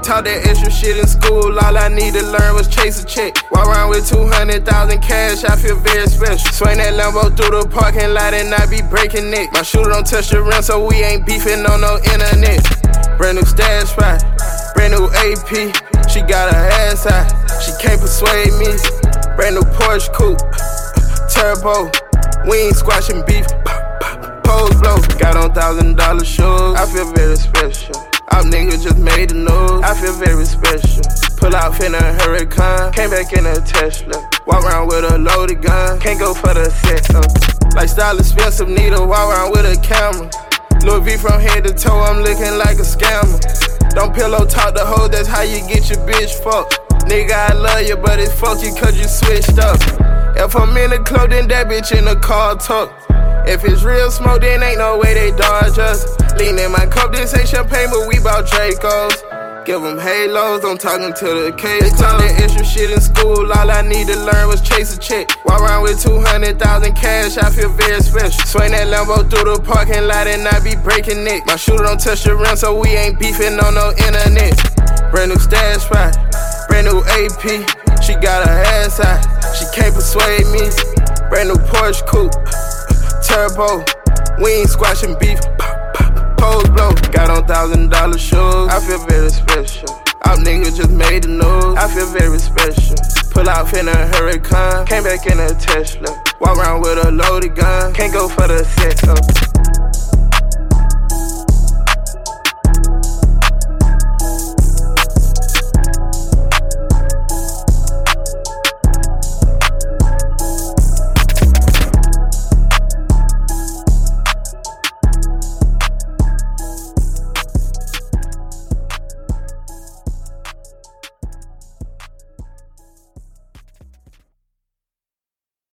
taught that extra shit in school. All I need to learn was chase a check. Walk around with 200,000 cash, I feel very special. Swing that Lambo through the parking lot and I be breaking neck. My shooter don't touch the rim, so we ain't beefing on no internet. Brand new stash spot, brand new AP. She got her ass out, she can't persuade me. Brand new Porsche coupe, turbo. We ain't squashing beef. Pose blow, got on $1,000 shoes. I feel very special. Our niggas just made the news. I feel very special. Pull out in a Huracan, came back in a Tesla. Walk around with a loaded gun, can't go for the sex. Like style expensive, need to walk around with a camera. Louis V from head to toe, I'm looking like a scammer. Don't pillow talk the hoe, that's how you get your bitch fucked. Nigga, I love you, but it's fuck you cause you switched up. If I'm in the club, then that bitch in the car tuck. If it's real smoke, then ain't no way they dodge us. Lean in my cup, this ain't champagne, but we bout Dracos. Give them halos, I'm talking to the case. They taught that extra shit in school, all I need to learn was chase a check. Walk around with 200,000 cash, I feel very special. Swing that Lambo through the parking lot and I be breaking neck. My shooter don't touch the rim, so we ain't beefing on no internet. Brand new stash spot, brand new AP. She got her ass out, she can't persuade me. Brand new Porsche coupe, turbo. We ain't squashing beef. Pose blow, got on $1,000 shoes. I feel very special. Our niggas just made the news. I feel very special. Pull out in a Huracan, came back in a Tesla. Walk around with a loaded gun, can't go for the sex.